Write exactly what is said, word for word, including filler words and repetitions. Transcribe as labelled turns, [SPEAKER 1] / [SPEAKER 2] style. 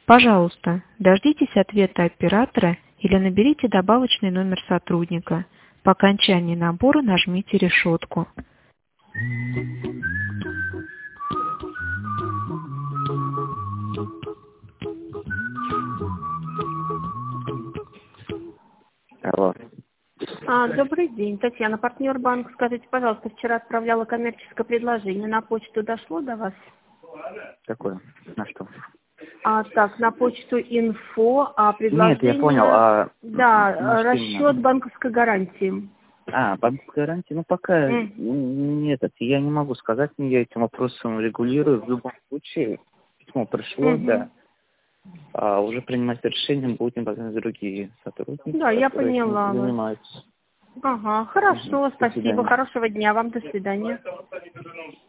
[SPEAKER 1] Пожалуйста, дождитесь ответа оператора или наберите добавочный номер сотрудника. По окончании набора нажмите решетку.
[SPEAKER 2] Алло.
[SPEAKER 3] А, добрый день, Татьяна, партнер банка. Скажите, пожалуйста, вчера отправляла коммерческое предложение. На почту дошло до вас?
[SPEAKER 2] Какое? На что?
[SPEAKER 3] А, так, на почту инфо, а предложение...
[SPEAKER 2] Нет, я понял. А...
[SPEAKER 3] Да, расчет банковской гарантии.
[SPEAKER 2] А, банковская гарантия? Ну, пока
[SPEAKER 3] Mm.
[SPEAKER 2] нет, я не могу сказать, я этим вопросом регулирую. В любом случае, письмо пришло,
[SPEAKER 3] Mm-hmm.
[SPEAKER 2] да. А уже принимать решение будем возможно, другие сотрудники,
[SPEAKER 3] да, я
[SPEAKER 2] которые
[SPEAKER 3] поняла
[SPEAKER 2] этим занимаются.
[SPEAKER 3] Ага, хорошо,
[SPEAKER 2] Угу.
[SPEAKER 3] спасибо, хорошего дня вам, до свидания.